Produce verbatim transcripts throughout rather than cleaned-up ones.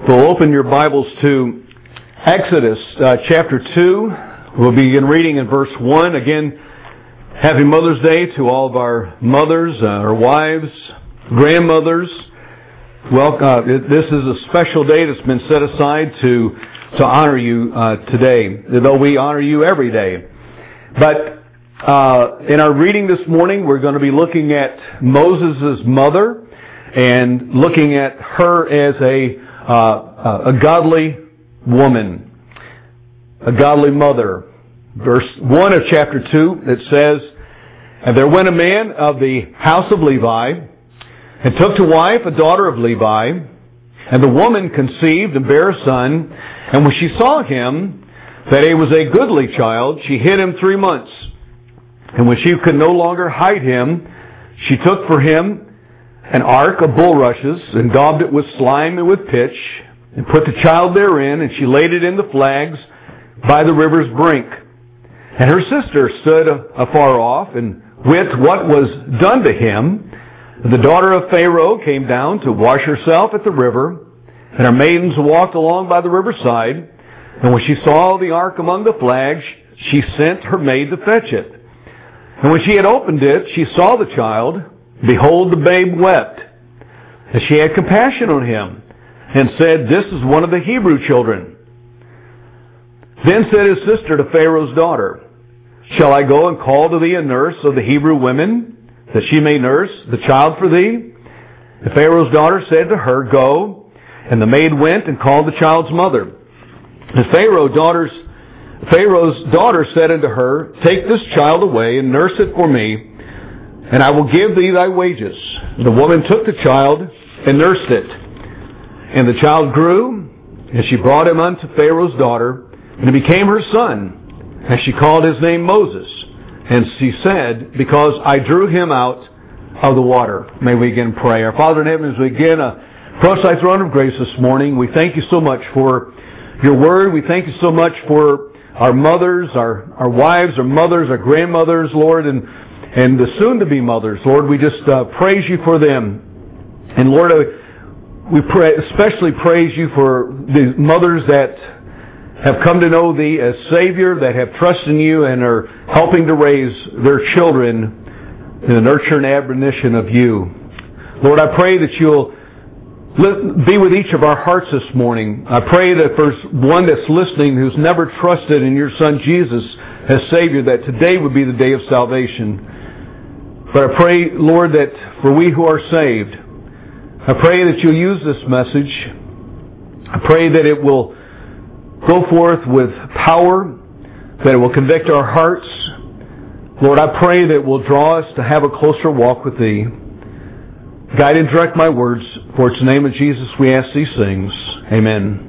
We'll open your Bibles to Exodus uh, chapter two. We'll begin reading in verse one. Again, happy Mother's Day to all of our mothers, uh, our wives, grandmothers. Well, uh, this is a special day that's been set aside to to honor you uh, today, though we honor you every day. But uh, in our reading this morning, we're going to be looking at Moses' mother and looking at her as a Uh, a godly woman, a godly mother. Verse one of chapter two, it says, "And there went a man of the house of Levi, and took to wife a daughter of Levi, and the woman conceived and bare a son, and when she saw him, that he was a goodly child, she hid him three months. And when she could no longer hide him, she took for him an ark of bulrushes, and daubed it with slime and with pitch, and put the child therein, and she laid it in the flags by the river's brink. And her sister stood afar off, and with what was done to him, the daughter of Pharaoh came down to wash herself at the river, and her maidens walked along by the riverside. And when she saw the ark among the flags, she sent her maid to fetch it. And when she had opened it, she saw the child. Behold, the babe wept. And she had compassion on him, and said, This is one of the Hebrew children. Then said his sister to Pharaoh's daughter, Shall I go and call to thee a nurse of the Hebrew women, that she may nurse the child for thee? And Pharaoh's daughter said to her, Go. And the maid went and called the child's mother. And Pharaoh's daughter's, Pharaoh's daughter said unto her, Take this child away, and nurse it for me, and I will give thee thy wages. The woman took the child and nursed it. And the child grew, and she brought him unto Pharaoh's daughter, and it became her son. And she called his name Moses. And she said, Because I drew him out of the water. May we again pray. Our Father in heaven, as we again uh, approach thy throne of grace this morning, we thank you so much for your word. We thank you so much for our mothers, our, our wives, our mothers, our grandmothers, Lord, and And the soon-to-be mothers, Lord, we just uh, praise you for them. And Lord, uh, we pray, especially praise you for the mothers that have come to know thee as Savior, that have trusted in you and are helping to raise their children in the nurture and admonition of you. Lord, I pray that you'll be with each of our hearts this morning. I pray that there's one that's listening who's never trusted in your Son Jesus as Savior, that today would be the day of salvation. But I pray, Lord, that for we who are saved, I pray that you'll use this message. I pray that it will go forth with power, that it will convict our hearts. Lord, I pray that it will draw us to have a closer walk with thee. Guide and direct my words, for it's in the name of Jesus we ask these things. Amen.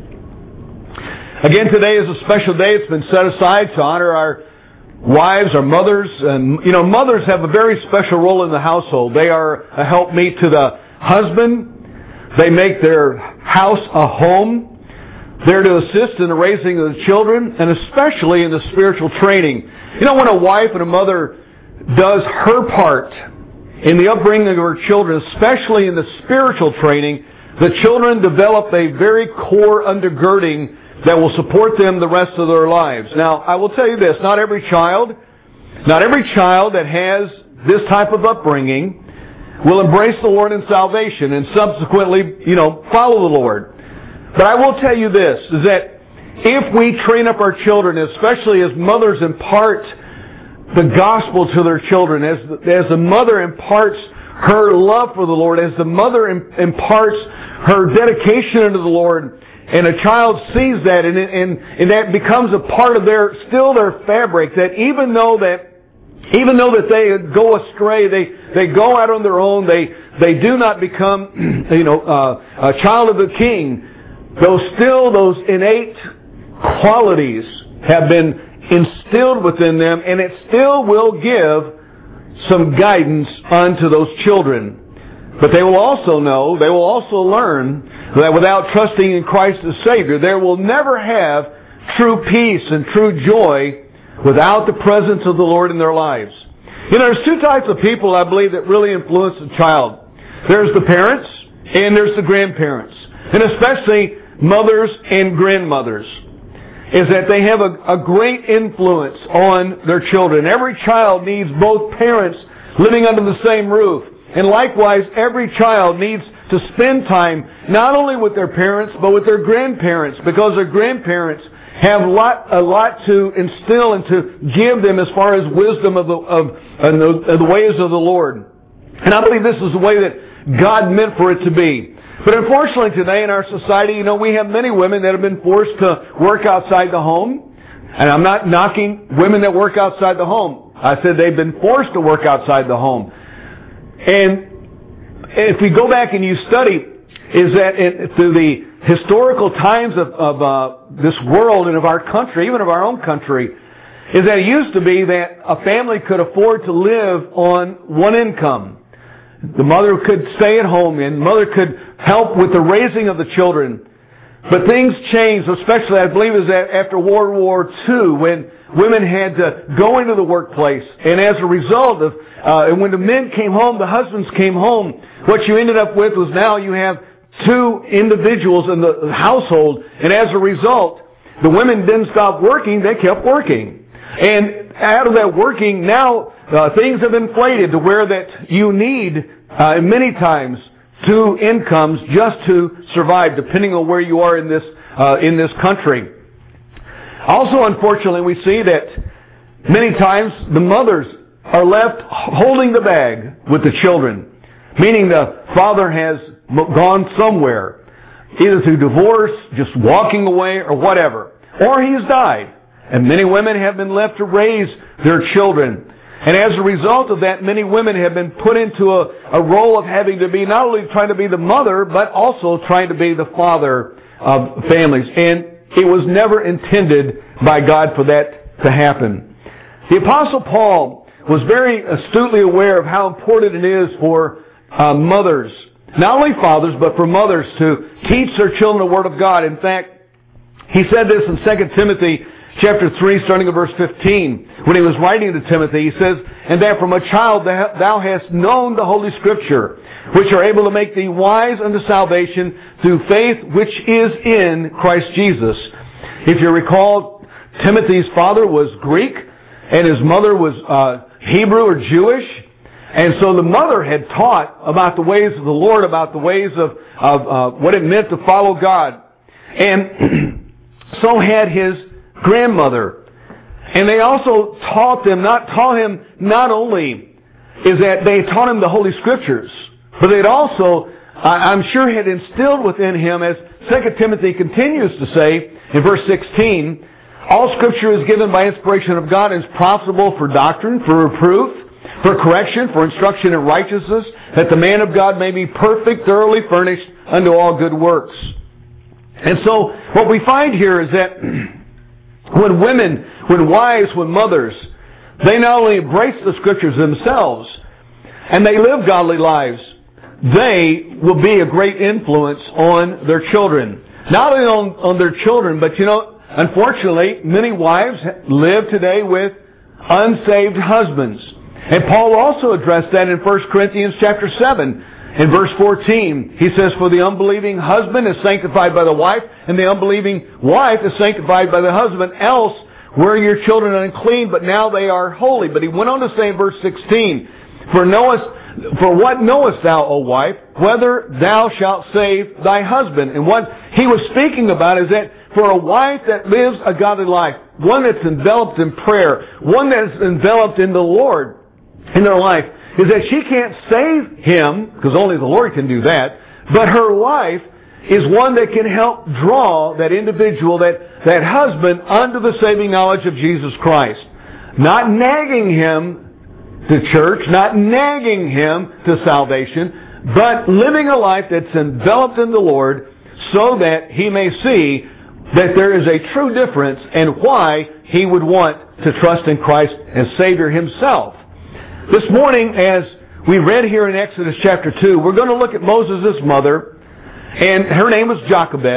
Again, today is a special day. It's been set aside to honor our wives, our mothers. And, you know, mothers have a very special role in the household. They are a helpmeet to the husband. They make their house a home. They're to assist in the raising of the children, and especially in the spiritual training. You know, when a wife and a mother does her part in the upbringing of her children, especially in the spiritual training, the children develop a very core undergirding that will support them the rest of their lives. Now, I will tell you this, not every child, not every child that has this type of upbringing will embrace the Lord in salvation and subsequently, you know, follow the Lord. But I will tell you this, is that if we train up our children, especially as mothers impart the gospel to their children, as, as the mother imparts her love for the Lord, as the mother imparts her dedication unto the Lord, and a child sees that, and, and, and that becomes a part of their, still their fabric, that even though that, even though that they go astray, they, they go out on their own, they, they do not become, you know, uh, a child of the King, though still those innate qualities have been instilled within them, and it still will give some guidance unto those children. But they will also know, they will also learn that without trusting in Christ as Savior, they will never have true peace and true joy without the presence of the Lord in their lives. You know, there's two types of people, I believe, that really influence a child. There's the parents, and there's the grandparents. And especially mothers and grandmothers is that they have a, a great influence on their children. Every child needs both parents living under the same roof. And likewise, every child needs to spend time not only with their parents, but with their grandparents, because their grandparents have a lot, a lot to instill and to give them as far as wisdom of the, of, of the, of the ways of the Lord. And I believe this is the way that God meant for it to be. But unfortunately today in our society, you know, we have many women that have been forced to work outside the home. And I'm not knocking women that work outside the home. I said they've been forced to work outside the home. And if we go back and you study, is that it, through the historical times of, of uh, this world and of our country, even of our own country, is that it used to be that a family could afford to live on one income. The mother could stay at home and the mother could help with the raising of the children. But things changed, especially I believe is that after World War Two, when women had to go into the workplace. And as a result of, uh, and when the men came home, the husbands came home, what you ended up with was now you have two individuals in the household. And as a result, the women didn't stop working, they kept working. And out of that working, now uh, things have inflated to where that you need uh, many times two incomes just to survive, depending on where you are in this uh, in this country. Also, unfortunately, we see that many times the mothers are left holding the bag with the children, meaning the father has gone somewhere, either through divorce, just walking away, or whatever, or he's died. And many women have been left to raise their children. And as a result of that, many women have been put into a, a role of having to be not only trying to be the mother, but also trying to be the father of families. And it was never intended by God for that to happen. The Apostle Paul was very astutely aware of how important it is for uh, mothers, not only fathers, but for mothers to teach their children the Word of God. In fact, he said this in Second Timothy chapter three, starting at verse fifteen. When he was writing to Timothy, he says, "And that from a child thou hast known the Holy Scripture, which are able to make thee wise unto salvation through faith which is in Christ Jesus." If you recall, Timothy's father was Greek, and his mother was uh, Hebrew or Jewish. And so the mother had taught about the ways of the Lord, about the ways of, of uh, what it meant to follow God. And so had his grandmother. And they also taught them, not taught him not only is that they taught him the Holy Scriptures, but they'd also, I'm sure, had instilled within him, as Second Timothy continues to say in verse sixteen, "All Scripture is given by inspiration of God and is profitable for doctrine, for reproof, for correction, for instruction in righteousness, that the man of God may be perfect, thoroughly furnished unto all good works." And so what we find here is that when women, when wives, when mothers, they not only embrace the Scriptures themselves and they live godly lives, they will be a great influence on their children. Not only on, on their children, but you know, unfortunately, many wives live today with unsaved husbands. And Paul also addressed that in First Corinthians chapter seven. In verse fourteen, he says, "For the unbelieving husband is sanctified by the wife, and the unbelieving wife is sanctified by the husband. Else were your children unclean, but now they are holy." But he went on to say in verse sixteen, "For knowest, for what knowest thou, O wife, whether thou shalt save thy husband?" And what he was speaking about is that for a wife that lives a godly life, one that's enveloped in prayer, one that's enveloped in the Lord in their life, is that she can't save him, because only the Lord can do that, but her life is one that can help draw that individual, that, that husband, unto the saving knowledge of Jesus Christ. Not nagging him to church, not nagging him to salvation, but living a life that's enveloped in the Lord so that he may see that there is a true difference and why he would want to trust in Christ as Savior himself. This morning, as we read here in Exodus chapter two, we're going to look at Moses' mother, and her name was Jochebed,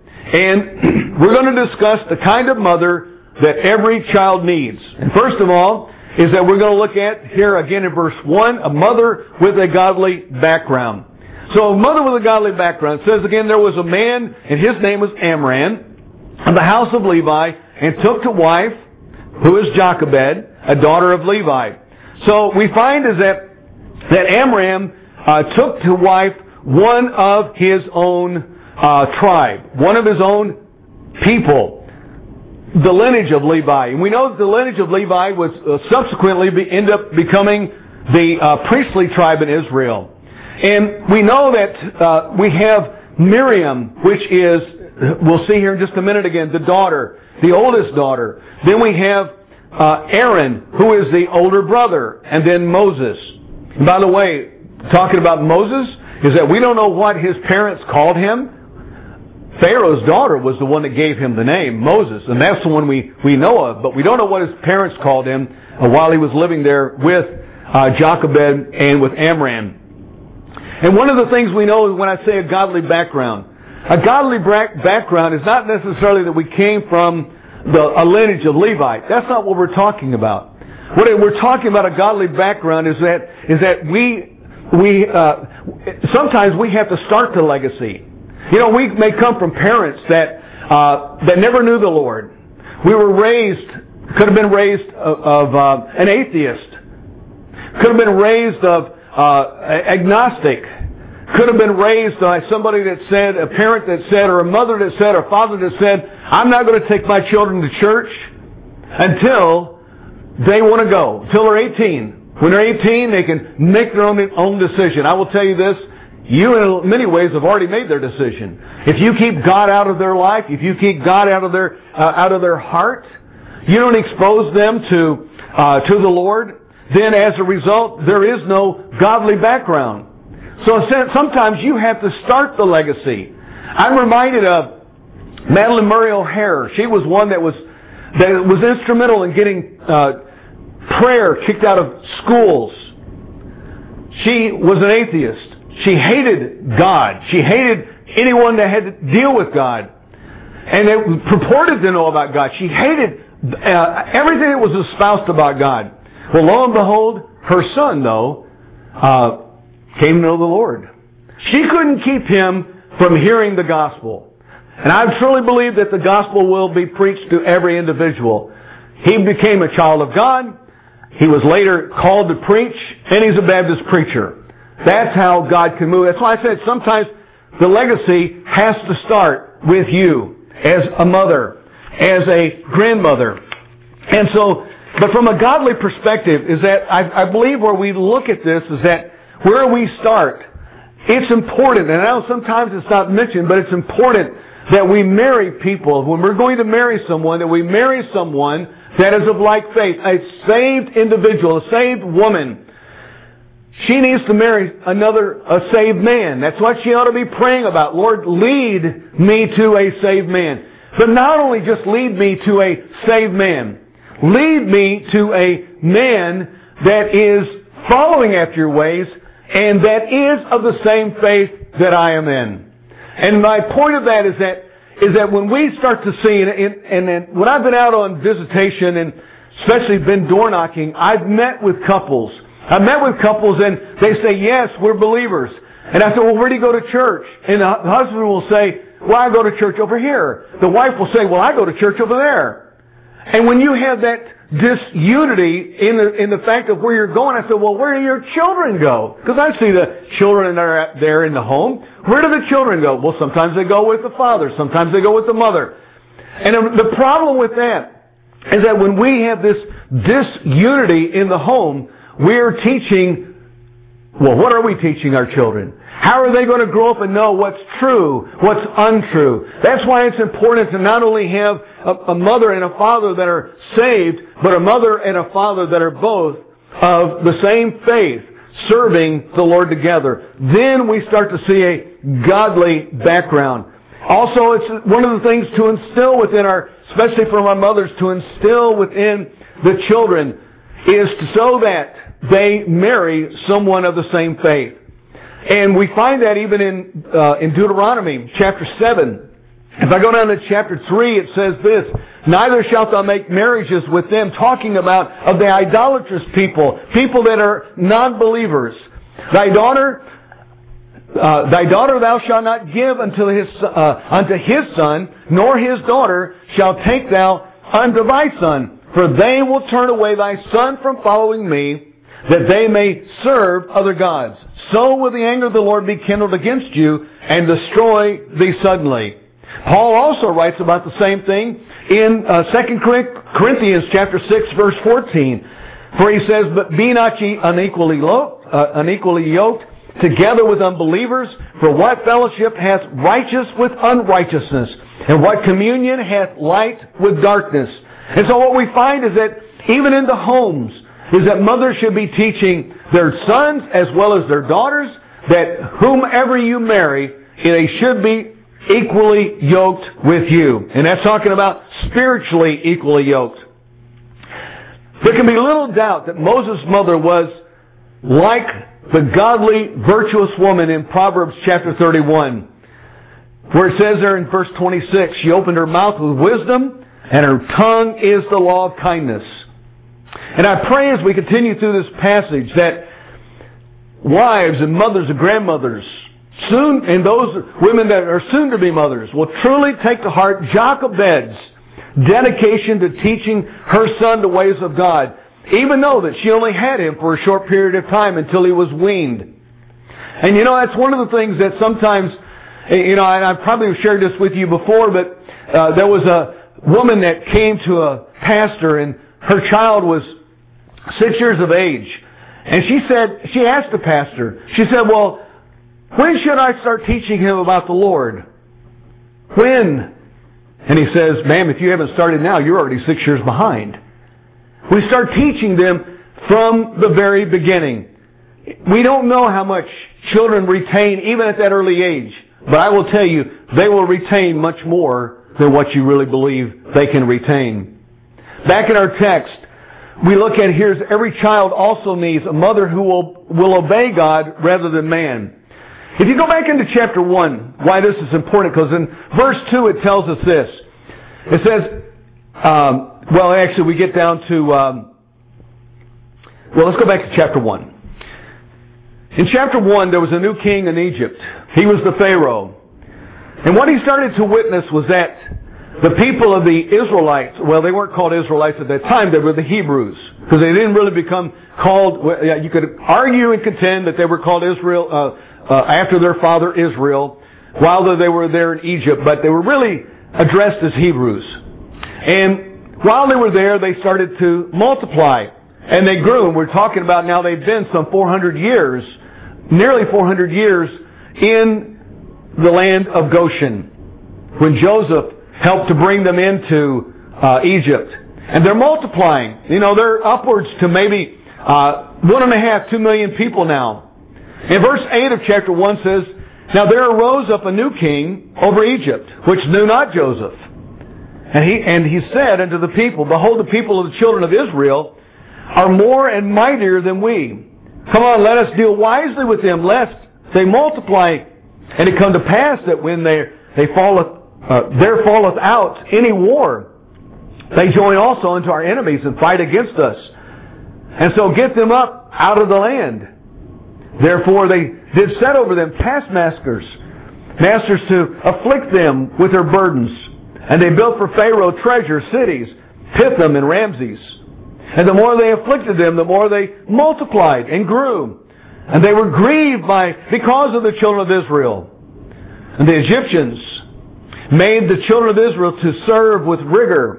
and we're going to discuss the kind of mother that every child needs. And first of all, is that we're going to look at here again in verse one, a mother with a godly background. So a mother with a godly background. It says again, there was a man, and his name was Amram, of the house of Levi, and took to wife, who is Jochebed, a daughter of Levi. So we find is that, that Amram uh, took to wife one of his own uh, tribe, one of his own people, the lineage of Levi. And we know that the lineage of Levi was uh, subsequently be, end up becoming the uh, priestly tribe in Israel. And we know that uh, we have Miriam, which is, we'll see here in just a minute again, the daughter, the oldest daughter. Then we have uh, Aaron, who is the older brother, and then Moses. And by the way, talking about Moses, is that we don't know what his parents called him. Pharaoh's daughter was the one that gave him the name, Moses, and that's the one we, we know of, but we don't know what his parents called him uh, while he was living there with uh, Jochebed and with Amram. And one of the things we know is when I say a godly background, a godly background is not necessarily that we came from the, a lineage of Levi. That's not what we're talking about. What we're talking about, a godly background, is that is that we we uh, sometimes we have to start the legacy. You know, we may come from parents that uh, that never knew the Lord. We were raised, could have been raised of, of uh, an atheist, could have been raised of uh, agnostic, could have been raised by somebody that said, a parent that said, or a mother that said, or a father that said, I'm not going to take my children to church until they want to go, until they're eighteen. When they're eighteen, they can make their own, own decision. I will tell you this, you in many ways have already made their decision. If you keep God out of their life, if you keep God out of their uh, out of their heart, you don't expose them to uh, to the Lord, then as a result, there is no godly background. So sometimes you have to start the legacy. I'm reminded of Madalyn Murray O'Hair. She was one that was that was instrumental in getting uh, prayer kicked out of schools. She was an atheist. She hated God. She hated anyone that had to deal with God. And it purported to know about God. She hated uh, everything that was espoused about God. Well, lo and behold, her son, though, uh, came to know the Lord. She couldn't keep him from hearing the gospel. And I truly believe that the gospel will be preached to every individual. He became a child of God. He was later called to preach, and he's a Baptist preacher. That's how God can move. That's why I said sometimes the legacy has to start with you as a mother, as a grandmother. And so, but from a godly perspective, is that I, I believe where we look at this is that where we start, it's important, and I know sometimes it's not mentioned, but it's important that we marry people. When we're going to marry someone, that we marry someone that is of like faith, a saved individual, a saved woman. She needs to marry another, a saved man. That's what she ought to be praying about. Lord, lead me to a saved man. But not only just lead me to a saved man, lead me to a man that is following after your ways and that is of the same faith that I am in. And my point of that is that is that when we start to see, and, and, and when I've been out on visitation and especially been door knocking, I've met with couples. I've met with couples and they say, yes, we're believers. And I said, well, where do you go to church? And the husband will say, well, I go to church over here. The wife will say, well, I go to church over there. And when you have that disunity in the in the fact of where you're going, I said, well, where do your children go? Because I see the children that are there in the home. Where do the children go? Well, sometimes they go with the father. Sometimes they go with the mother. And the problem with that is that when we have this disunity in the home, we're teaching, well, what are we teaching our children? How are they going to grow up and know what's true, what's untrue? That's why it's important to not only have a, a mother and a father that are saved, but a mother and a father that are both of the same faith, serving the Lord together. Then we start to see a godly background. Also, it's one of the things to instill within our, especially from our mothers, to instill within the children is so that they marry someone of the same faith. And we find that even in uh, in Deuteronomy chapter seven. If I go down to chapter three, it says this, neither shalt thou make marriages with them, talking about of the idolatrous people, people that are non-believers. Thy daughter uh, thy daughter thou shalt not give unto his, uh, unto his son, nor his daughter shalt take thou unto thy son. For they will turn away thy son from following me, that they may serve other gods. So will the anger of the Lord be kindled against you, and destroy thee suddenly. Paul also writes about the same thing in uh, Second Corinthians chapter six, verse fourteen. For he says, But be not ye unequally yoked, uh, unequally yoked together with unbelievers, for what fellowship hath righteous with unrighteousness? And what communion hath light with darkness? And so what we find is that even in the homes, is that mothers should be teaching their sons as well as their daughters that whomever you marry, they should be equally yoked with you. And that's talking about spiritually equally yoked. There can be little doubt that Moses' mother was like the godly, virtuous woman in Proverbs chapter thirty-one, where it says there in verse twenty-six, she opened her mouth with wisdom, and her tongue is the law of kindness. And I pray as we continue through this passage that wives and mothers and grandmothers, soon, and those women that are soon to be mothers, will truly take to heart Jochebed's dedication to teaching her son the ways of God, even though that she only had him for a short period of time until he was weaned. And you know, that's one of the things that sometimes, you know, and I've probably shared this with you before, but uh, there was a woman that came to a pastor, and her child was six years of age. And she said, she asked the pastor, she said, well, when should I start teaching him about the Lord? When? And he says, ma'am, if you haven't started now, you're already six years behind. We start teaching them from the very beginning. We don't know how much children retain even at that early age. But I will tell you, they will retain much more than what you really believe they can retain. Back in our text, we look at here's every child also needs a mother who will, will obey God rather than man. If you go back into chapter one, why this is important, because in verse two it tells us this. It says, um, well actually we get down to, um, well let's go back to chapter one. In chapter one there was a new king in Egypt. He was the Pharaoh. And what he started to witness was that the people of the Israelites, well, they weren't called Israelites at that time, they were the Hebrews. Because they didn't really become called, you could argue and contend that they were called Israel uh, uh, after their father Israel, while they were there in Egypt, but they were really addressed as Hebrews. And while they were there, they started to multiply. And they grew, and we're talking about now they've been some four hundred years, nearly four hundred years in the land of Goshen, when Joseph helped to bring them into uh, Egypt. And they're multiplying. You know, they're upwards to maybe uh, one and a half, two million people now. And verse eight of chapter one says, Now there arose up a new king over Egypt, which knew not Joseph. And he, and he said unto the people, Behold, the people of the children of Israel are more and mightier than we. Come on, let us deal wisely with them, lest they multiply. And it come to pass that when they, they falleth, uh, there falleth out any war, they join also unto our enemies and fight against us. And so get them up out of the land. Therefore they did set over them taskmasters, masters to afflict them with their burdens. And they built for Pharaoh treasure cities, Pithom and Ramses. And the more they afflicted them, the more they multiplied and grew. And they were grieved by because of the children of Israel. And the Egyptians made the children of Israel to serve with rigor.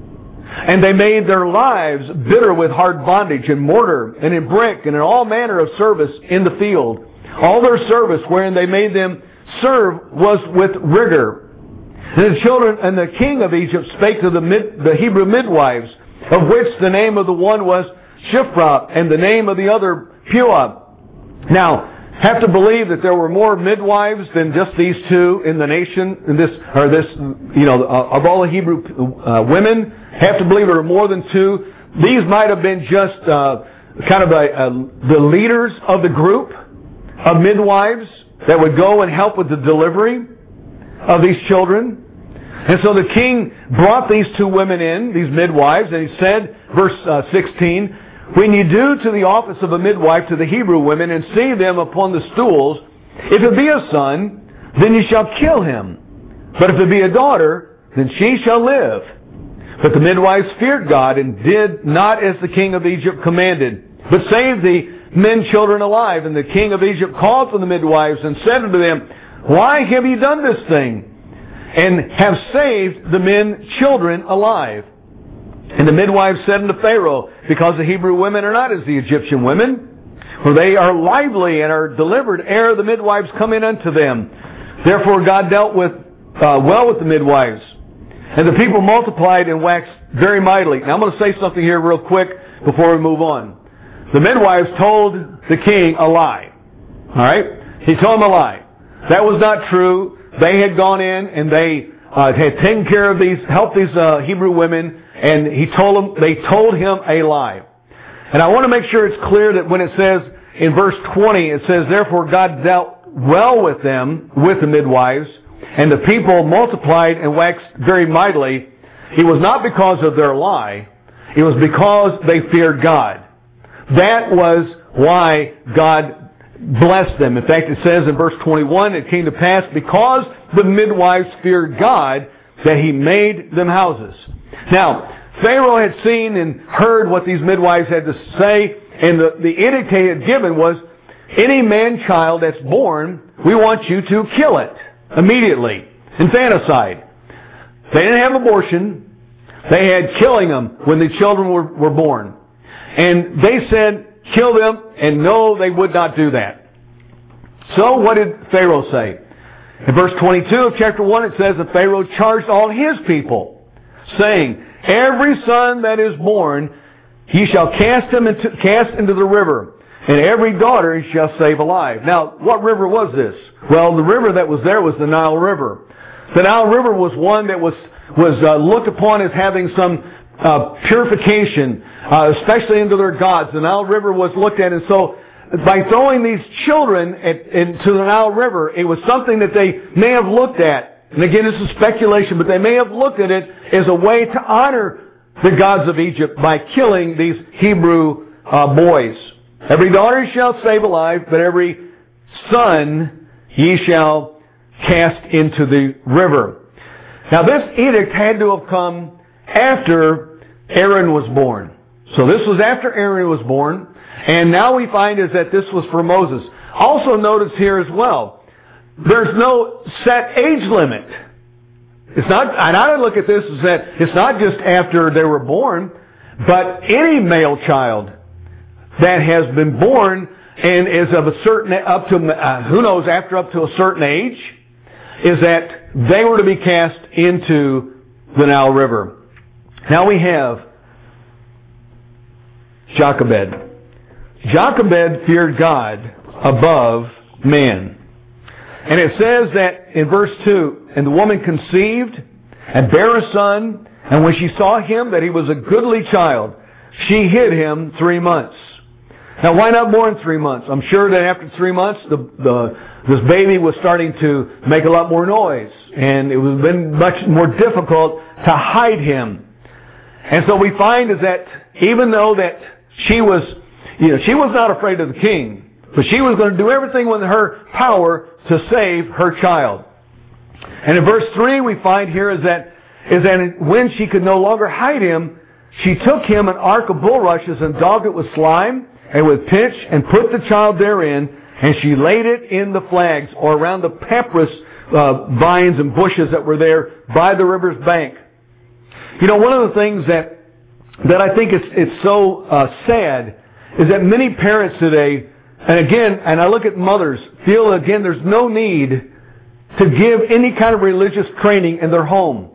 And they made their lives bitter with hard bondage, in mortar and in brick and in all manner of service in the field. All their service wherein they made them serve was with rigor. And the children and the king of Egypt spake to the, mid, the Hebrew midwives, of which the name of the one was Shiphrah, and the name of the other Puah. Now, have to believe that there were more midwives than just these two in the nation, in this, or this, you know, of all the Hebrew uh, women. Have to believe there were more than two. These might have been just uh, kind of a, a, the leaders of the group of midwives that would go and help with the delivery of these children. And so the king brought these two women in, these midwives, and he said, verse uh, sixteen, When ye do to the office of a midwife to the Hebrew women, and see them upon the stools, If it be a son, then you shall kill him. But if it be a daughter, then she shall live. But the midwives feared God and did not as the king of Egypt commanded, but saved the men children alive. And the king of Egypt called for the midwives and said unto them, Why have ye done this thing, and have saved the men children alive? And the midwives said unto Pharaoh, Because the Hebrew women are not as the Egyptian women, for they are lively and are delivered ere the midwives come in unto them. Therefore God dealt with uh, well with the midwives. And the people multiplied and waxed very mightily. Now I'm going to say something here real quick before we move on. The midwives told the king a lie. Alright? He told him a lie. That was not true. They had gone in and they uh, had taken care of these, helped these uh, Hebrew women, and he told them, they told him a lie. And I want to make sure it's clear that when it says in verse twenty, it says, Therefore God dealt well with them, with the midwives, and the people multiplied and waxed very mightily. It was not because of their lie. It was because they feared God. That was why God blessed them. In fact, it says in verse twenty-one, it came to pass because the midwives feared God that He made them houses. Now, Pharaoh had seen and heard what these midwives had to say, and the, the edict he had given was, any man-child that's born, we want you to kill it immediately. Infanticide. They didn't have abortion. They had killing them when the children were, were born. And they said, kill them, and no, they would not do that. So what did Pharaoh say? In verse twenty-two of chapter one it says that Pharaoh charged all his people, saying, Every son that is born, he shall cast him into, cast into the river, and every daughter he shall save alive. Now, what river was this? Well, the river that was there was the Nile River. The Nile River was one that was was uh, looked upon as having some uh, purification, uh, especially into their gods. The Nile River was looked at, and so by throwing these children at, into the Nile River, it was something that they may have looked at. And again, this is speculation, but they may have looked at it as a way to honor the gods of Egypt by killing these Hebrew uh, boys. Every daughter shall save alive, but every son ye shall cast into the river. Now this edict had to have come after Aaron was born. So this was after Aaron was born, and now we find is that this was for Moses. Also notice here as well, there's no set age limit. It's not, and I look at this as that it's not just after they were born, but any male child that has been born and is of a certain, up to, uh, who knows, after up to a certain age, is that they were to be cast into the Nile River. Now we have Jochebed. Jochebed feared God above man. And it says that in verse two, And the woman conceived and bare a son, and when she saw him that he was a goodly child, she hid him three months. Now why not more than three months? I'm sure that after three months, the, the this baby was starting to make a lot more noise, and it would have been much more difficult to hide him. And so we find is that even though that she was, you know, she was not afraid of the king, but she was going to do everything within her power to save her child. And in verse three we find here is that, is that when she could no longer hide him, she took him an ark of bulrushes and daubed it with slime and with pitch and put the child therein, and she laid it in the flags or around the papyrus uh, vines and bushes that were there by the river's bank. You know, one of the things that that I think it's, it's so uh, sad is that many parents today, and again, and I look at mothers, feel again there's no need to give any kind of religious training in their home.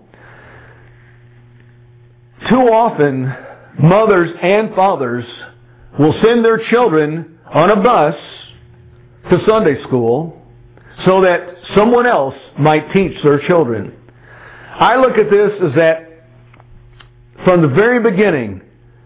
Too often, mothers and fathers will send their children on a bus to Sunday school so that someone else might teach their children. I look at this as that from the very beginning,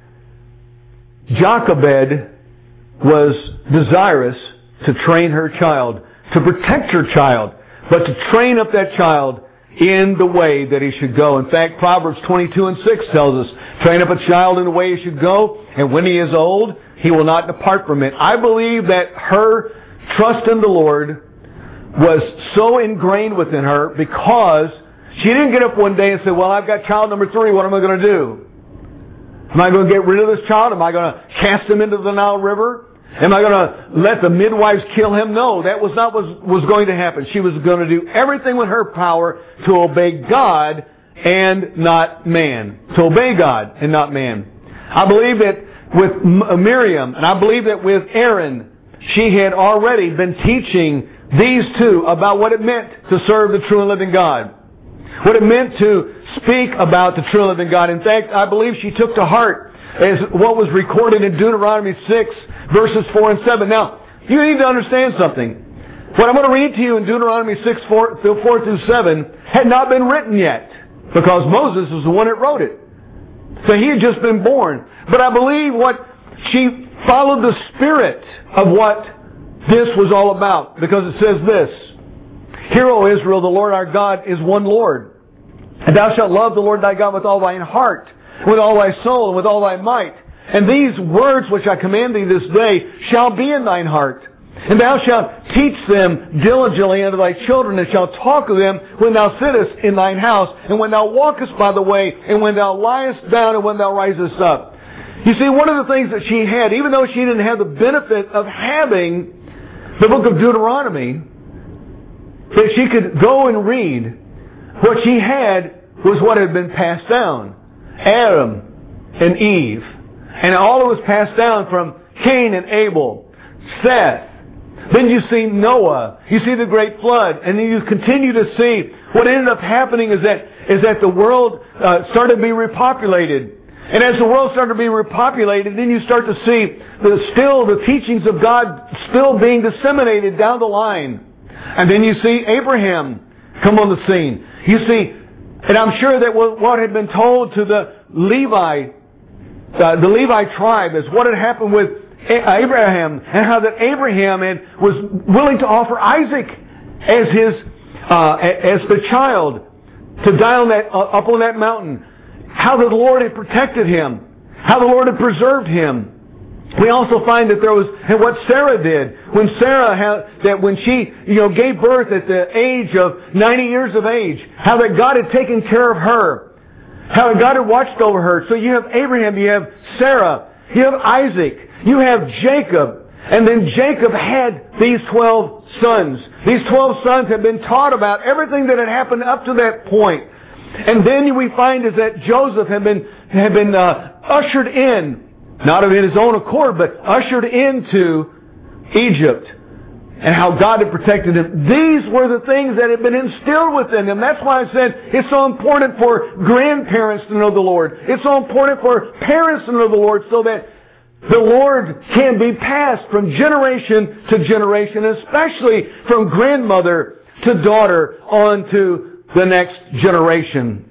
Jochebed was desirous to train her child, to protect her child, but to train up that child in the way that he should go. In fact, Proverbs twenty-two and six tells us, train up a child in the way he should go, and when he is old, he will not depart from it. I believe that her trust in the Lord was so ingrained within her because she didn't get up one day and say, well, I've got child number three, what am I going to do? Am I going to get rid of this child? Am I going to cast him into the Nile River? Am I going to let the midwives kill him? No, that was not what was going to happen. She was going to do everything with her power to obey God and not man. To obey God and not man. I believe that with Miriam, and I believe that with Aaron, she had already been teaching these two about what it meant to serve the true and living God. What it meant to speak about the true and living God. In fact, I believe she took to heart as what was recorded in Deuteronomy six, verses four and seven. Now, you need to understand something. What I'm going to read to you in Deuteronomy six, four through seven had not been written yet, because Moses was the one that wrote it. So he had just been born. But I believe what she followed the spirit of what this was all about, because it says this: Hear, O Israel, the Lord our God is one Lord. And thou shalt love the Lord thy God with all thine heart, with all thy soul, and with all thy might. And these words which I command thee this day shall be in thine heart. And thou shalt teach them diligently unto thy children, and shalt talk of them when thou sittest in thine house, and when thou walkest by the way, and when thou liest down, and when thou risest up. You see, one of the things that she had, even though she didn't have the benefit of having the book of Deuteronomy, that she could go and read, what she had was what had been passed down. Adam and Eve. And all that was passed down from Cain and Abel. Seth. Then you see Noah. You see the great flood. And then you continue to see what ended up happening is that is that the world uh, started to be repopulated. And as the world started to be repopulated, then you start to see the still the teachings of God still being disseminated down the line. And then you see Abraham come on the scene. You see, and I'm sure that what had been told to the Levi, uh, the Levi tribe, is what had happened with Abraham, and how that Abraham had, was willing to offer Isaac as his, uh, as the child to die on that, uh, up on that mountain. How the Lord had protected him, how the Lord had preserved him. We also find that there was, and what Sarah did, when Sarah had, that when she, you know, gave birth at the age of ninety years of age, how that God had taken care of her, how that God had watched over her. So you have Abraham, you have Sarah, you have Isaac, you have Jacob, and then Jacob had these twelve sons. These twelve sons had been taught about everything that had happened up to that point. And then we find is that Joseph had been, had been uh, ushered in, not of his own accord, but ushered into Egypt, and how God had protected him. These were the things that had been instilled within him. That's why I said it's so important for grandparents to know the Lord. It's so important for parents to know the Lord, so that the Lord can be passed from generation to generation, especially from grandmother to daughter on to the next generation.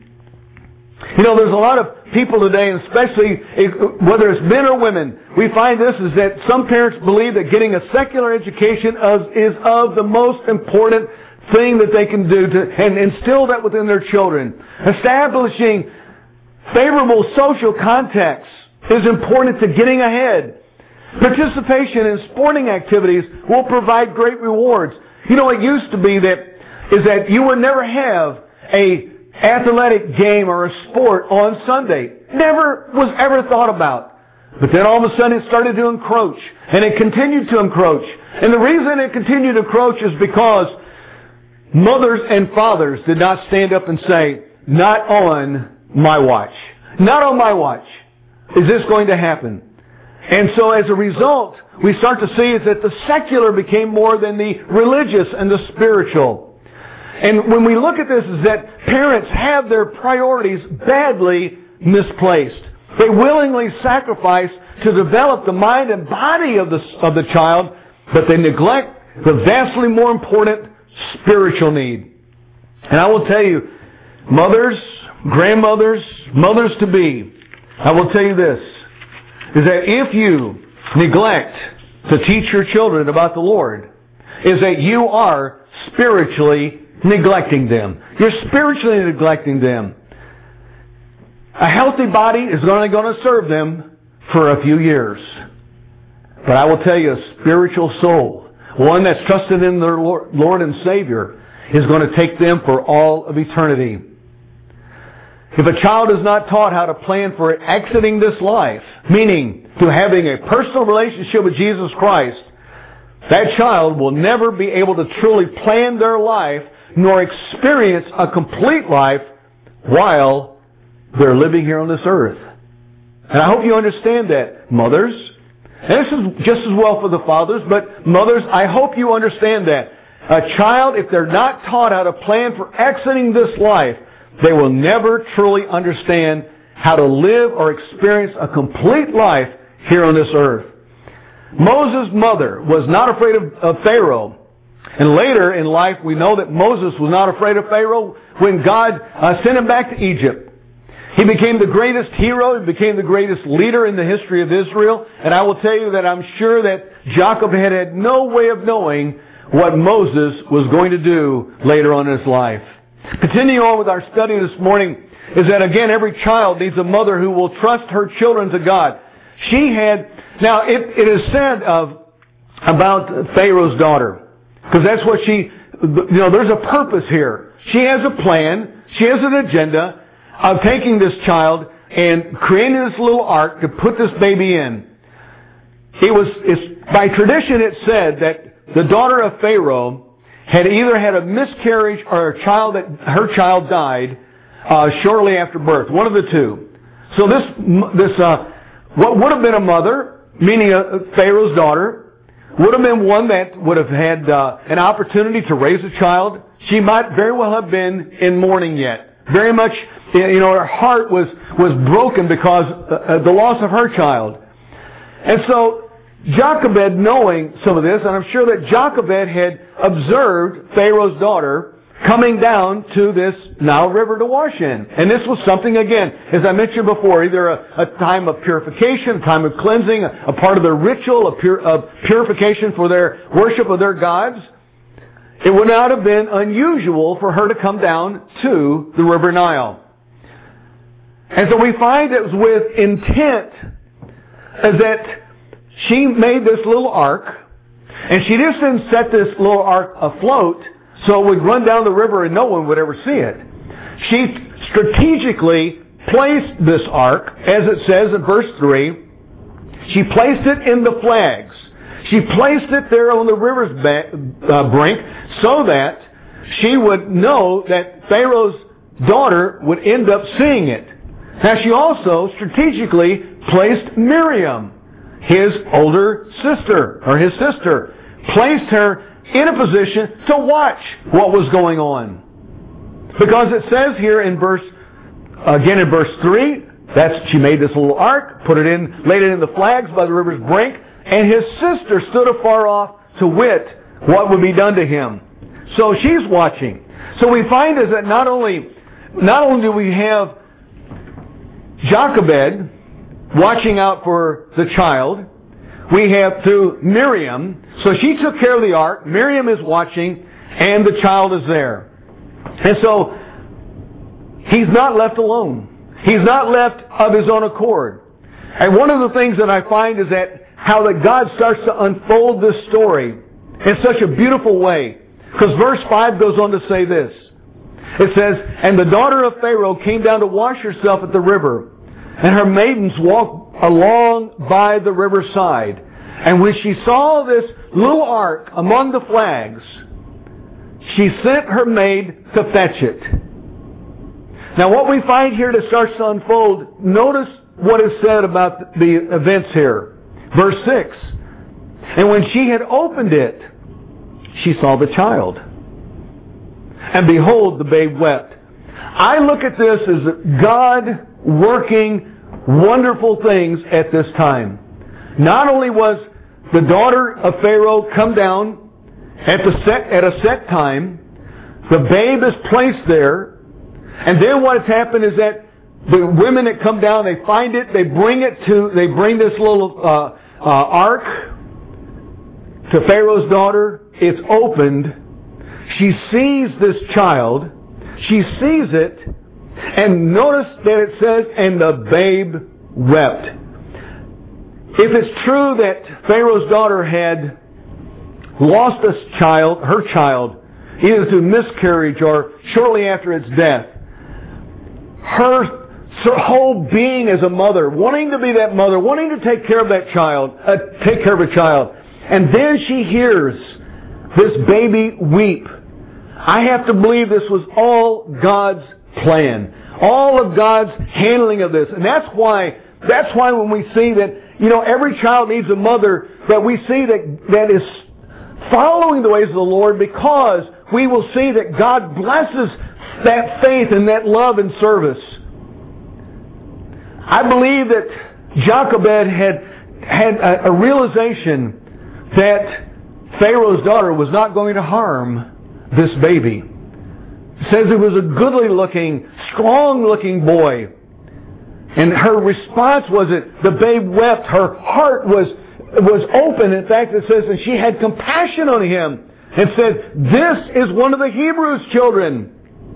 You know, there's a lot of people today, and especially whether it's men or women, we find this is that some parents believe that getting a secular education is of the most important thing that they can do to and instill that within their children. Establishing favorable social contexts is important to getting ahead. Participation in sporting activities will provide great rewards. You know, it used to be that is that you would never have a athletic game or a sport on Sunday. Never was ever thought about. But then all of a sudden it started to encroach. And it continued to encroach. And the reason it continued to encroach is because mothers and fathers did not stand up and say, not on my watch. Not on my watch is this going to happen. And so as a result, we start to see is that the secular became more than the religious and the spiritual. And when we look at this, is that parents have their priorities badly misplaced. They willingly sacrifice to develop the mind and body of the, of the child, but they neglect the vastly more important spiritual need. And I will tell you, mothers, grandmothers, mothers-to-be, I will tell you this, is that if you neglect to teach your children about the Lord, is that you are spiritually neglecting them. You're spiritually neglecting them. A healthy body is only going to serve them for a few years. But I will tell you, a spiritual soul one that's trusted in their Lord and Savior, is going to take them for all of eternity. If a child is not taught how to plan for exiting this life, meaning to having a personal relationship with Jesus Christ, that child will never be able to truly plan their life nor experience a complete life while they're living here on this earth. And I hope you understand that, mothers. And this is just as well for the fathers, but mothers, I hope you understand that. A child, if they're not taught how to plan for exiting this life, they will never truly understand how to live or experience a complete life here on this earth. Moses' mother was not afraid of, of Pharaoh. And later in life, we know that Moses was not afraid of Pharaoh when God uh, sent him back to Egypt. He became the greatest hero. He became the greatest leader in the history of Israel. And I will tell you that I'm sure that Jacob had had no way of knowing what Moses was going to do later on in his life. Continuing on with our study this morning is that again, every child needs a mother who will trust her children to God. She had, now it, it is said of, about Pharaoh's daughter, because that's what she, you know, there's a purpose here. She has a plan, she has an agenda of taking this child and creating this little ark to put this baby in. It was, it's, by tradition it said that the daughter of Pharaoh had either had a miscarriage or a child that her child died uh, shortly after birth, one of the two. So this this uh, what would have been a mother, meaning a, Pharaoh's daughter, would have been one that would have had uh, an opportunity to raise a child. She might very well have been in mourning yet, very much. You know, her heart was was broken because of the loss of her child, and so Jochebed, knowing some of this, and I'm sure that Jochebed had observed Pharaoh's daughter coming down to this Nile River to wash in. And this was something, again, as I mentioned before, either a, a time of purification, a time of cleansing, a, a part of their ritual of, pur, of purification for their worship of their gods. It would not have been unusual for her to come down to the River Nile. And so we find it was with intent as that she made this little ark, and she just didn't set this little ark afloat so it would run down the river and no one would ever see it. She strategically placed this ark, as it says in verse three, she placed it in the flags. She placed it there on the river's uh, brink so that she would know that Pharaoh's daughter would end up seeing it. Now she also strategically placed Miriam, his older sister, or his sister, placed her in a position to watch what was going on. Because it says here in verse, again in verse three, that's, she made this little ark, put it in, laid it in the flags by the river's brink, and his sister stood afar off to wit what would be done to him. So she's watching. So we find is that not only, not only do we have Jochebed watching out for the child, we have through Miriam. So she took care of the ark. Miriam is watching, and the child is there. And so he's not left alone. He's not left of his own accord. And one of the things that I find is that how that God starts to unfold this story in such a beautiful way. Because verse five goes on to say this. It says, "And the daughter of Pharaoh came down to wash herself at the river, and her maidens walked along by the riverside. And when she saw this little ark among the flags, she sent her maid to fetch it." Now what we find here that starts to unfold, notice what is said about the events here. Verse six, "And when she had opened it, she saw the child. And behold, the babe wept." I look at this as God working wonderful things at this time. Not only was the daughter of Pharaoh come down at the set, at a set time, the babe is placed there, and then what has happened is that the women that come down, they find it, they bring it to, they bring this little uh, uh, ark to Pharaoh's daughter. It's opened. She sees this child. She sees it. And notice that it says, "And the babe wept." If it's true that Pharaoh's daughter had lost a child, her child, either through miscarriage or shortly after its death. Her whole being as a mother, wanting to be that mother, wanting to take care of that child, uh, take care of a child. And then she hears this baby weep. I have to believe this was all God's plan. All of God's handling of this. And that's why, that's why when we see that, you know, every child needs a mother, that we see that, that is following the ways of the Lord, because we will see that God blesses that faith and that love and service. I believe that Jochebed had had a, a realization that Pharaoh's daughter was not going to harm this baby. It says it was a goodly looking, strong looking boy. And her response was that the babe wept. Her heart was, was open. In fact, it says that she had compassion on him and said, "This is one of the Hebrews' children."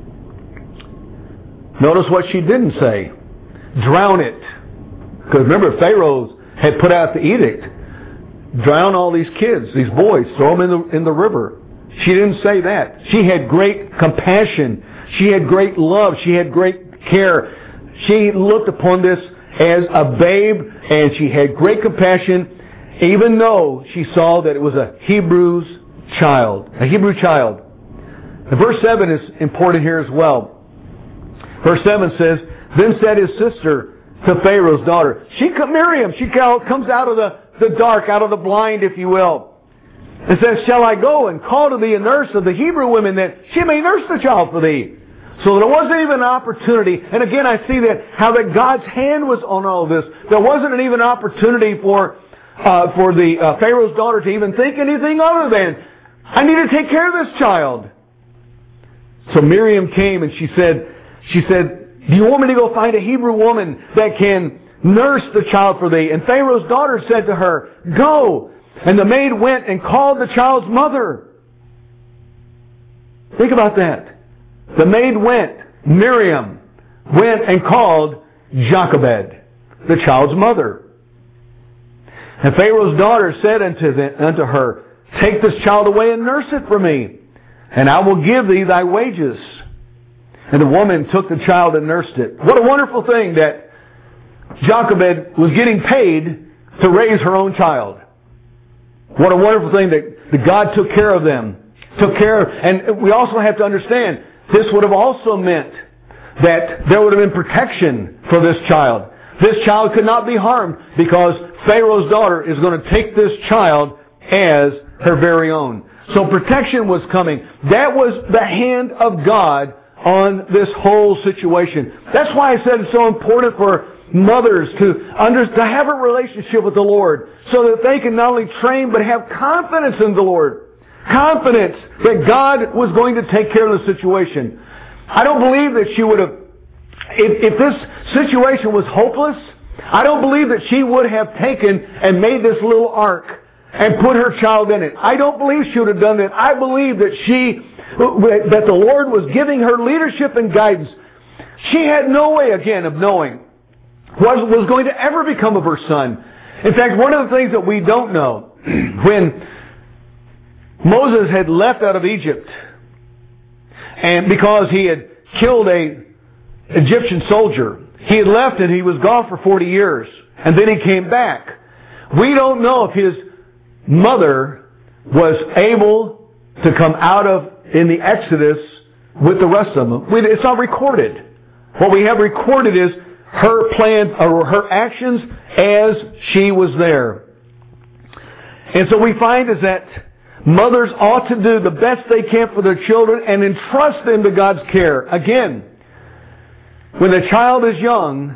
Notice what she didn't say. Drown it. Because remember, Pharaoh had put out the edict. Drown all these kids, these boys. Throw them in the, in the river. She didn't say that. She had great compassion. She had great love. She had great care. She looked upon this as a babe, and she had great compassion, even though she saw that it was a Hebrew's child. A Hebrew child. And verse seven is important here as well. Verse seven says, "Then said his sister to Pharaoh's daughter," she, Miriam, she comes out of the, the dark, out of the blind, if you will, and says, "Shall I go and call to thee a nurse of the Hebrew women, that she may nurse the child for thee?" So there wasn't even an opportunity. And again, I see that how that God's hand was on all this. There wasn't an even opportunity for uh, for the uh, Pharaoh's daughter to even think anything other than, "I need to take care of this child." So Miriam came and she said, she said, "Do you want me to go find a Hebrew woman that can nurse the child for thee?" And Pharaoh's daughter said to her, "Go." And the maid went and called the child's mother. Think about that. The maid went, Miriam, went and called Jochebed, the child's mother. And Pharaoh's daughter said unto, the, unto her, "Take this child away and nurse it for me, and I will give thee thy wages." And the woman took the child and nursed it. What a wonderful thing that Jochebed was getting paid to raise her own child. What a wonderful thing that, that God took care of them. Took care of, and we also have to understand, this would have also meant that there would have been protection for this child. This child could not be harmed because Pharaoh's daughter is going to take this child as her very own. So protection was coming. That was the hand of God on this whole situation. That's why I said it's so important for mothers to under, to have a relationship with the Lord, so that they can not only train but have confidence in the Lord. Confidence that God was going to take care of the situation. I don't believe that she would have, if, if this situation was hopeless, I don't believe that she would have taken and made this little ark and put her child in it. I don't believe she would have done that. I believe that she that the Lord was giving her leadership and guidance. She had no way, again, of knowing what was going to ever become of her son. In fact, one of the things that we don't know, when Moses had left out of Egypt, and because he had killed a Egyptian soldier, he had left and he was gone for forty years, and then he came back. We don't know if his mother was able to come out of in the Exodus with the rest of them. It's not recorded. What we have recorded is her plans or her actions as she was there. And so we find is that mothers ought to do the best they can for their children and entrust them to God's care. Again, when a child is young,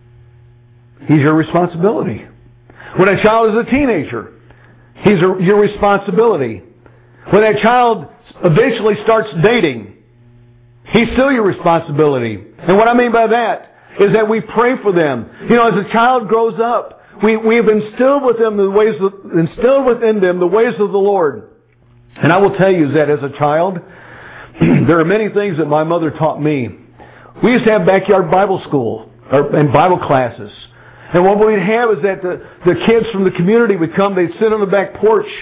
he's your responsibility. When a child is a teenager, he's your responsibility. When that child eventually starts dating, he's still your responsibility. And what I mean by that is that we pray for them. You know, as a child grows up, we, we have instilled with them the ways of, instilled within them the ways of the Lord. And I will tell you that as a child, there are many things that my mother taught me. We used to have backyard Bible school or, and Bible classes. And what we'd have is that the, the kids from the community would come, they'd sit on the back porch,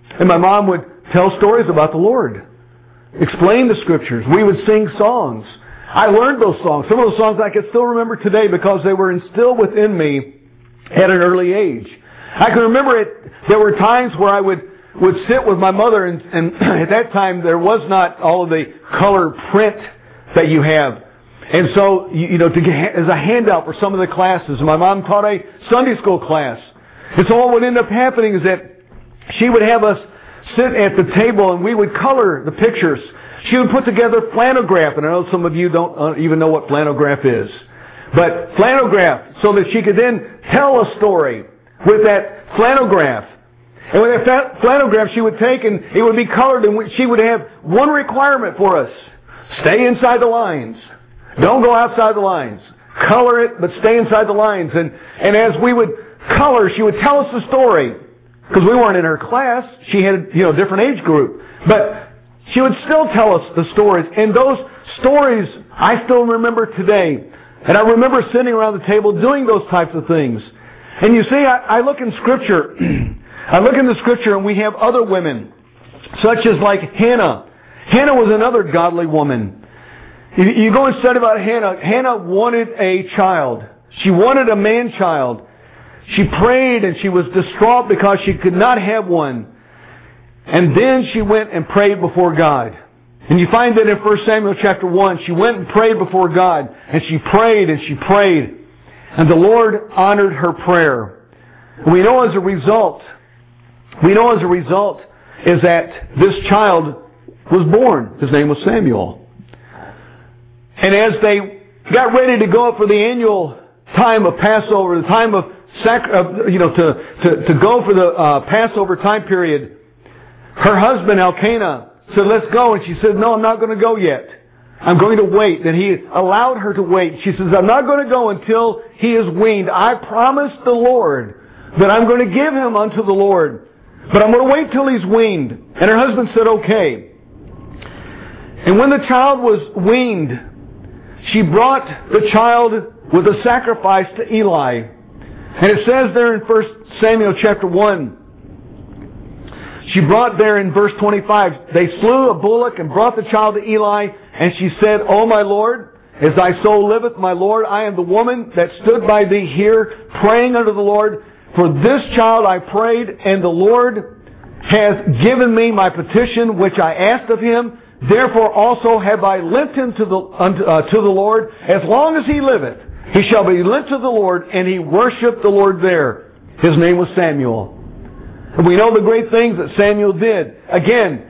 And my mom would tell stories about the Lord, explain the Scriptures. We would sing songs. I learned those songs. Some of those songs I can still remember today because they were instilled within me at an early age. I can remember it. There were times where I would, would sit with my mother, and, and at that time there was not all of the color print that you have. And so, you, you know, to get, as a handout for some of the classes, my mom taught a Sunday school class. And so what would end up happening is that she would have us sit at the table and we would color the pictures. She would put together flannelgraph, and I know some of you don't even know what flannelgraph is. But flannelgraph, so that she could then tell a story with that flannelgraph. And with that flannelgraph she would take, and it would be colored, and she would have one requirement for us. Stay inside the lines. Don't go outside the lines. Color it, but stay inside the lines. And, and as we would color, she would tell us the story. Because we weren't in her class. She had, you know, a different age group. But she would still tell us the stories. And those stories I still remember today. And I remember sitting around the table doing those types of things. And you see, I, I look in Scripture. I look in the Scripture and we have other women. Such as like Hannah. Hannah was another godly woman. You go and study about Hannah. Hannah wanted a child. She wanted a man-child. She prayed and she was distraught because she could not have one. And then she went and prayed before God. And you find that in First Samuel chapter one, she went and prayed before God. And she prayed and she prayed. And the Lord honored her prayer. And we know as a result, we know as a result is that this child was born. His name was Samuel. And as they got ready to go up for the annual time of Passover, the time of sac- uh, you know, to, to, to go for the uh, Passover time period, her husband Elkanah said, let's go. And she said, no, I'm not going to go yet. I'm going to wait. And he allowed her to wait. She says, I'm not going to go until he is weaned. I promised the Lord that I'm going to give him unto the Lord. But I'm going to wait till he's weaned. And her husband said, okay. And when the child was weaned, she brought the child with a sacrifice to Eli. And it says there in First Samuel chapter one, she brought there in verse twenty-five, they slew a bullock and brought the child to Eli, and she said, O my Lord, as thy soul liveth, my Lord, I am the woman that stood by thee here, praying unto the Lord. For this child I prayed, and the Lord has given me my petition which I asked of him. Therefore also have I lent him to the, unto, uh, to the Lord. As long as he liveth, he shall be lent to the Lord. And he worshipped the Lord there. His name was Samuel. And we know the great things that Samuel did. Again,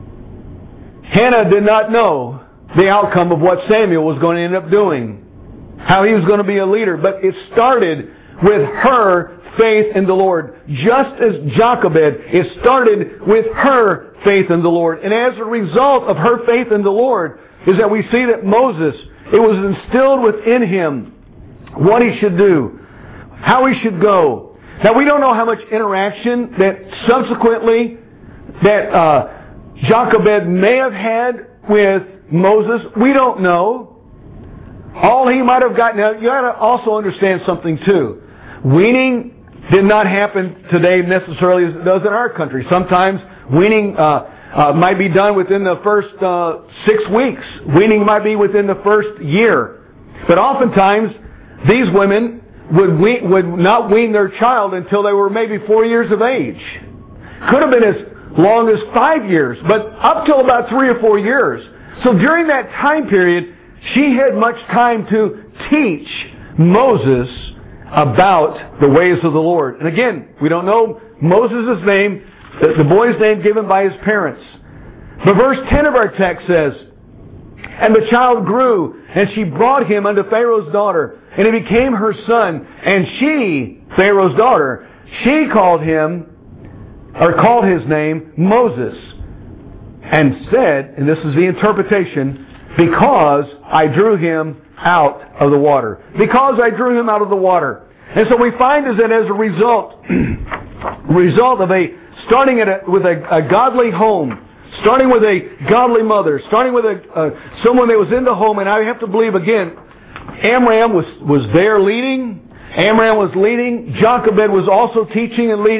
Hannah did not know the outcome of what Samuel was going to end up doing. How he was going to be a leader. But it started with her faith in the Lord. Just as Jochebed, it started with her faith in the Lord. And as a result of her faith in the Lord is that we see that Moses, it was instilled within him what he should do, how he should go. Now we don't know how much interaction that subsequently that uh, Jochebed may have had with Moses. We don't know. All he might have gotten. Now you got to also understand something too. Weaning did not happen today necessarily as it does in our country. Sometimes weaning uh, uh, might be done within the first uh, six weeks. Weaning might be within the first year. But oftentimes, these women would wean, would not wean their child until they were maybe four years of age. Could have been as long as five years, but up till about three or four years. So during that time period, she had much time to teach Moses about the ways of the Lord. And again, we don't know Moses' name, the boy's name given by his parents. But verse ten of our text says, and the child grew, and she brought him unto Pharaoh's daughter, and he became her son. And she, Pharaoh's daughter, she called him, or called his name, Moses, and said, and this is the interpretation, because I drew him out of the water. Because I drew him out of the water. And so we find is that as a result, result of a starting at a, with a, a godly home, starting with a godly mother, starting with a uh, someone that was in the home, and I have to believe again, Amram was was there leading. Amram was leading. Jochebed was also teaching and leading.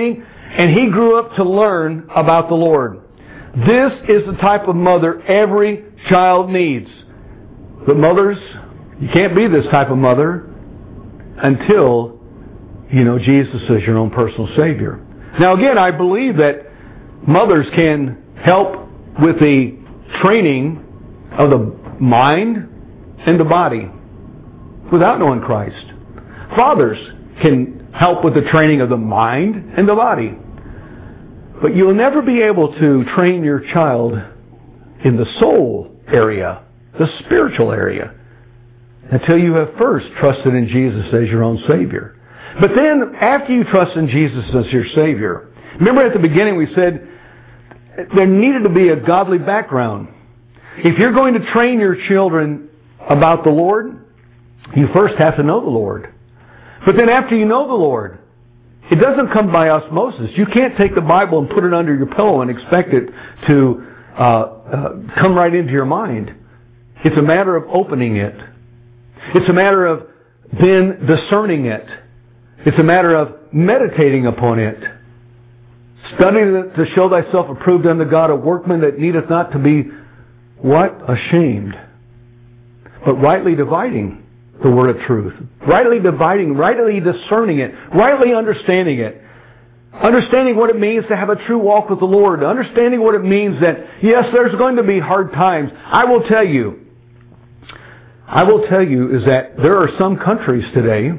and he grew up to learn about the Lord. This is the type of mother every child needs. But mothers, you can't be this type of mother until you know Jesus as your own personal Savior. Now again, I believe that mothers can help with the training of the mind and the body without knowing Christ. Fathers can help with the training of the mind and the body. But you'll never be able to train your child in the soul area, the spiritual area, until you have first trusted in Jesus as your own Savior. But then, after you trust in Jesus as your Savior, remember at the beginning we said there needed to be a godly background. If you're going to train your children about the Lord, you first have to know the Lord. But then after you know the Lord, it doesn't come by osmosis. You can't take the Bible and put it under your pillow and expect it to uh, uh, come right into your mind. It's a matter of opening it. It's a matter of then discerning it. It's a matter of meditating upon it. Studying it to show thyself approved unto God, a workman that needeth not to be, what? Ashamed. But rightly dividing the word of truth. Rightly dividing, rightly discerning it, rightly understanding it. Understanding what it means to have a true walk with the Lord. Understanding what it means that, yes, there's going to be hard times. I will tell you, I will tell you is that there are some countries today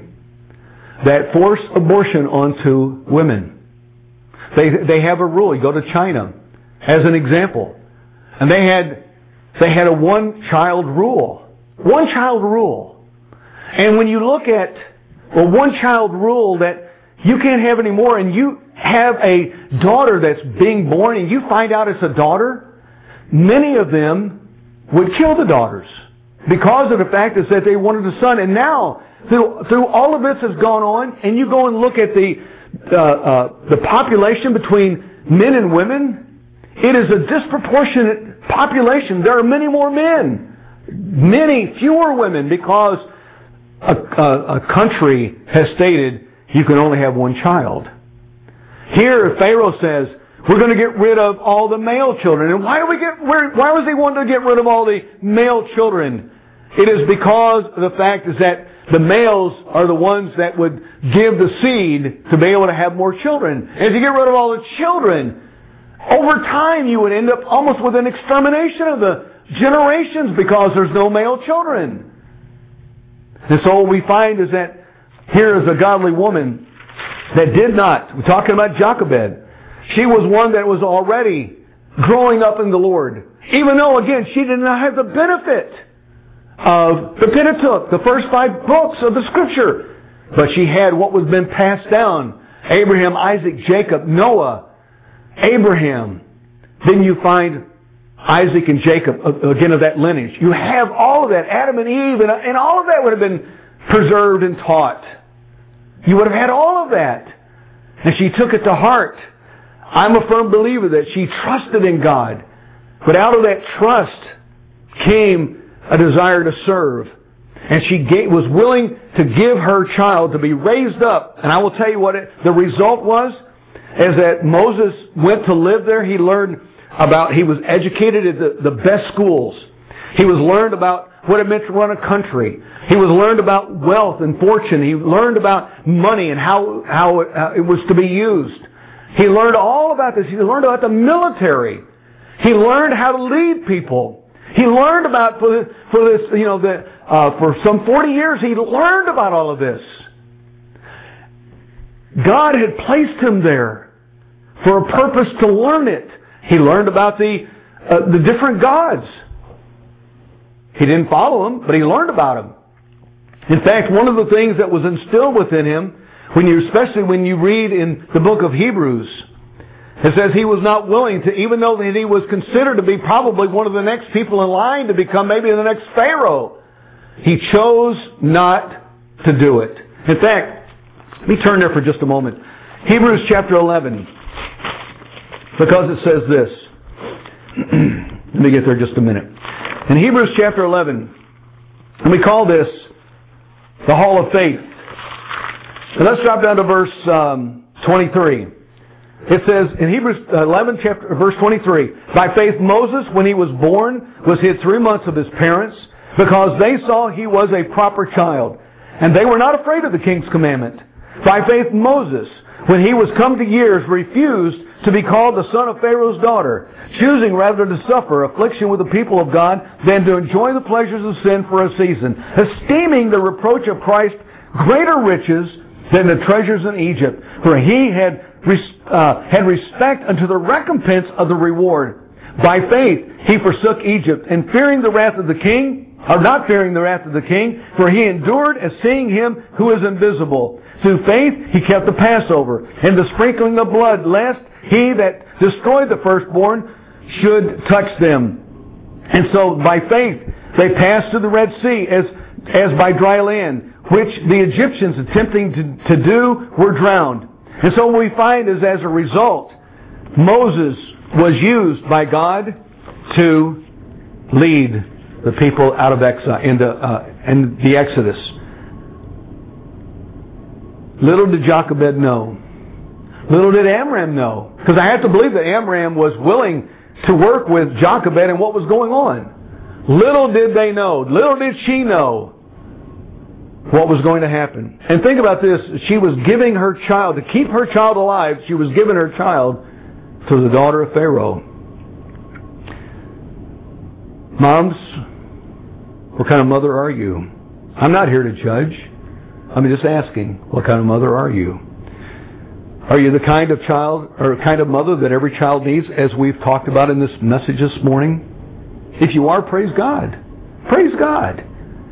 that force abortion onto women. They they have a rule. You go to China as an example. And they had they had a one-child rule. One-child rule. And when you look at a one-child rule that you can't have any more, and you have a daughter that's being born and you find out it's a daughter, many of them would kill the daughters because of the fact is that they wanted a son. And now, through, through all of this has gone on, and you go and look at the uh, uh, the population between men and women, it is a disproportionate population. There are many more men, many fewer women, because a, a, a country has stated you can only have one child. Here, Pharaoh says, we're going to get rid of all the male children. And why do we get? Why was he wanting to get rid of all the male children? It is because the fact is that the males are the ones that would give the seed to be able to have more children. And if you get rid of all the children, over time you would end up almost with an extermination of the generations because there's no male children. And so what we find is that here is a godly woman that did not. We're talking about Jochebed. She was one that was already growing up in the Lord. Even though, again, she did not have the benefit of the Pentateuch, the first five books of the Scripture. But she had what was been passed down. Abraham, Isaac, Jacob, Noah, Abraham. Then you find Isaac and Jacob, again, of that lineage. You have all of that, Adam and Eve, and, and all of that would have been preserved and taught. You would have had all of that. And she took it to heart. I'm a firm believer that she trusted in God. But out of that trust came a desire to serve. And she gave, was willing to give her child to be raised up. And I will tell you what it, the result was, is that Moses went to live there. He learned about, he was educated at the, the best schools. He was learned about what it meant to run a country. He was learned about wealth and fortune. He learned about money and how, how it, how it was to be used. He learned all about this. He learned about the military. He learned how to lead people. He learned about, for this, for this you know, the, uh, for some forty years, he learned about all of this. God had placed him there for a purpose to learn it. He learned about the, uh, the different gods. He didn't follow them, but he learned about them. In fact, one of the things that was instilled within him, when you, especially when you read in the book of Hebrews, it says he was not willing to, even though he was considered to be probably one of the next people in line to become maybe the next Pharaoh, he chose not to do it. In fact, let me turn there for just a moment. Hebrews chapter eleven, because it says this. Let me get there just a minute. In Hebrews chapter eleven, and we call this the Hall of Faith. And let's drop down to verse um, twenty-three. It says in Hebrews eleven, chapter, verse twenty-three, by faith Moses, when he was born, was hid three months of his parents, because they saw he was a proper child, and they were not afraid of the king's commandment. By faith Moses, when he was come to years, refused to be called the son of Pharaoh's daughter, choosing rather to suffer affliction with the people of God than to enjoy the pleasures of sin for a season, esteeming the reproach of Christ greater riches than the treasures in Egypt, for he had uh, had respect unto the recompense of the reward. By faith he forsook Egypt, and fearing the wrath of the king, or not fearing the wrath of the king, for he endured as seeing him who is invisible. Through faith he kept the Passover, and the sprinkling of blood, lest he that destroyed the firstborn should touch them. And so by faith they passed through the Red Sea as, as by dry land, which the Egyptians attempting to, to do were drowned. And so what we find is, as a result, Moses was used by God to lead the people out of exile, in the, uh, in the Exodus. Little did Jochebed know. Little did Amram know. Because I have to believe that Amram was willing to work with Jochebed and what was going on. Little did they know. Little did she know what was going to happen. And think about this. She was giving her child, to keep her child alive, she was giving her child to the daughter of Pharaoh. Moms, what kind of mother are you? I'm not here to judge. I'm just asking, what kind of mother are you? Are you the kind of child or kind of mother that every child needs, as we've talked about in this message this morning? If you are, praise God. Praise God.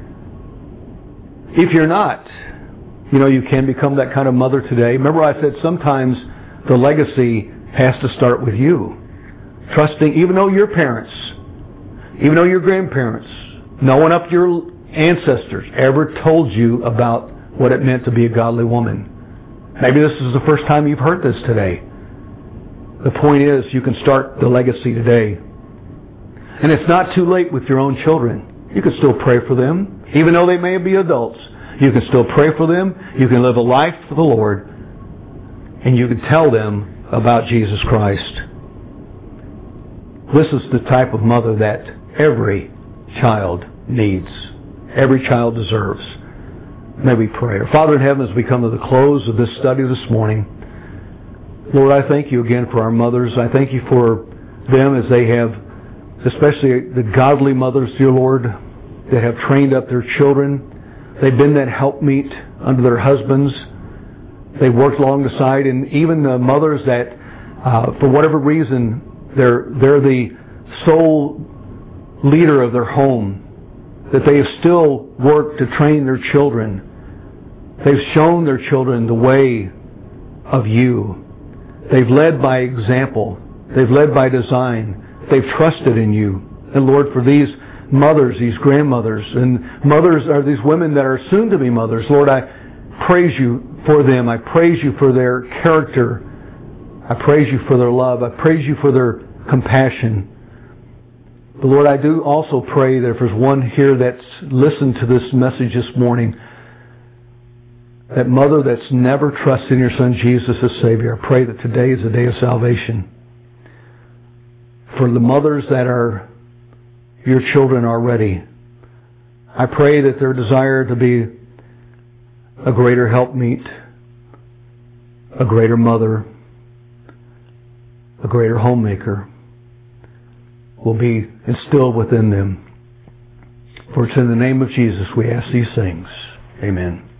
If you're not, you know, you can become that kind of mother today. Remember I said sometimes the legacy has to start with you. Trusting, even though your parents, even though your grandparents, no one up your ancestors ever told you about what it meant to be a godly woman. Maybe this is the first time you've heard this today. The point is, you can start the legacy today. And it's not too late with your own children. You can still pray for them. Even though they may be adults, you can still pray for them. You can live a life for the Lord. And you can tell them about Jesus Christ. This is the type of mother that every child needs. Every child deserves. May we pray. Our Father in heaven, as we come to the close of this study this morning, Lord, I thank you again for our mothers. I thank you for them as they have, especially the godly mothers, dear Lord, that have trained up their children. They've been that helpmeet under their husbands. They've worked alongside, and even the mothers that, uh, for whatever reason, they're they're the sole leader of their home, that they have still worked to train their children. They've shown their children the way of you. They've led by example. They've led by design. They've trusted in you. And Lord, for these mothers, these grandmothers, and mothers are these women that are soon to be mothers, Lord, I praise you for them. I praise you for their character. I praise you for their love. I praise you for their compassion. But Lord, I do also pray that if there's one here that's listened to this message this morning, that mother that's never trusted in your Son Jesus as Savior, I pray that today is the day of salvation. For the mothers that are your children already, I pray that their desire to be a greater helpmeet, a greater mother, a greater homemaker, will be instilled within them. For it's in the name of Jesus we ask these things. Amen.